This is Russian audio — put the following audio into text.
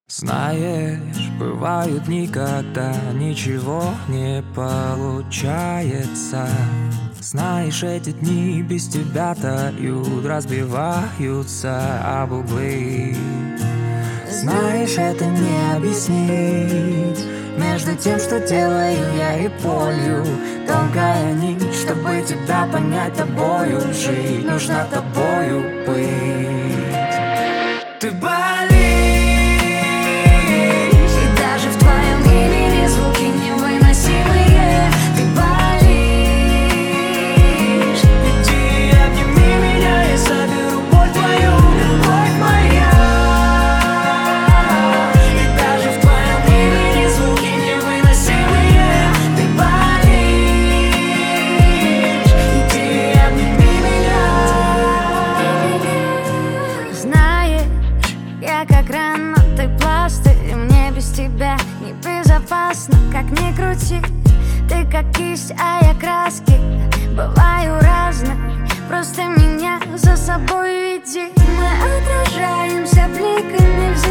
Знаешь, бывают дни, когда ничего не получается. Знаешь, эти дни без тебя тают, разбиваются об углы. Знаешь, это не объяснить между тем, что делаю я и болью. Тонкая нить, чтобы тебя понять, тобою жить, нужно тобою быть. Ты болишь, и даже в твоем имени звуки невыносимые. Ты болишь, иди обними меня, я соберу боль твою, любовь моя. И даже в твоем имени звуки невыносимые. Ты болишь, иди обними меня. Знаешь, я как рана, ты пластырь, и мне без тебя небезопасно, как ни крути. Ты как кисть, а я краски, бываю разной, просто меня за собой веди. Мы отражаемся бликами в